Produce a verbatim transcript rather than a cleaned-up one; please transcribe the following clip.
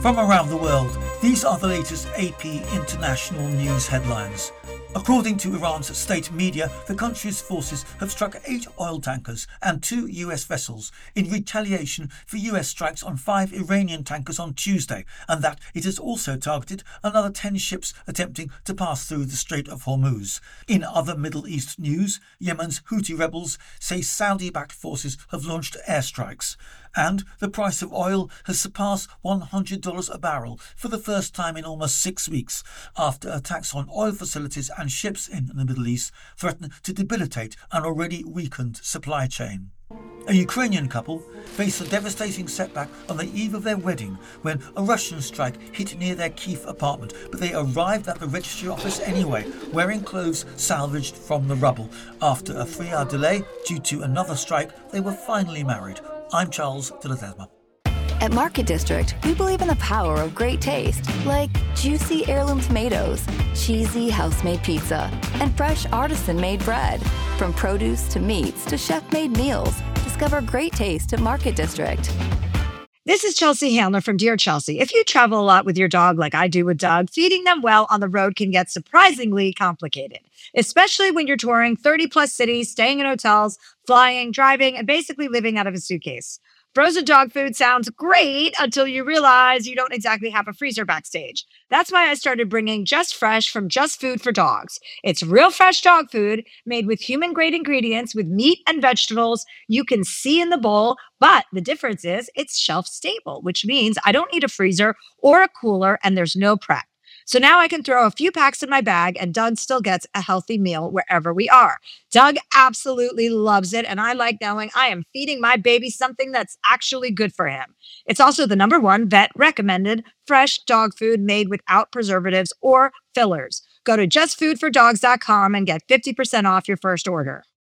From around the world, these are the latest A P International News headlines. According to Iran's state media, the country's forces have struck eight oil tankers and two U S vessels in retaliation for U S strikes on five Iranian tankers on Tuesday, and that it has also targeted another ten ships attempting to pass through the Strait of Hormuz. In other Middle East news, Yemen's Houthi rebels say Saudi-backed forces have launched airstrikes. And the price of oil has surpassed one hundred dollars a barrel for the first time in almost six weeks, after attacks on oil facilities and ships in the Middle East threaten to debilitate an already weakened supply chain. A Ukrainian couple faced a devastating setback on the eve of their wedding when a Russian strike hit near their Kyiv apartment, but they arrived at the registry office anyway, wearing clothes salvaged from the rubble. After a three-hour delay due to another strike, they were finally married. I'm Charles de Ledesma. At Market District, we believe in the power of great taste, like juicy heirloom tomatoes, cheesy house-made pizza, and fresh artisan-made bread. From produce to meats to chef-made meals, discover great taste at Market District. This is Chelsea Handler from Dear Chelsea. If you travel a lot with your dog like I do with Doug, feeding them well on the road can get surprisingly complicated, especially when you're touring thirty plus cities, staying in hotels, flying, driving, and basically living out of a suitcase. Frozen dog food sounds great until you realize you don't exactly have a freezer backstage. That's why I started bringing Just Fresh from Just Food for Dogs. It's real fresh dog food made with human-grade ingredients with meat and vegetables you can see in the bowl, but the difference is it's shelf-stable, which means I don't need a freezer or a cooler, and there's no prep. So now I can throw a few packs in my bag and Doug still gets a healthy meal wherever we are. Doug absolutely loves it, and I like knowing I am feeding my baby something that's actually good for him. It's also the number one vet recommended fresh dog food made without preservatives or fillers. Go to just food for dogs dot com and get fifty percent off your first order.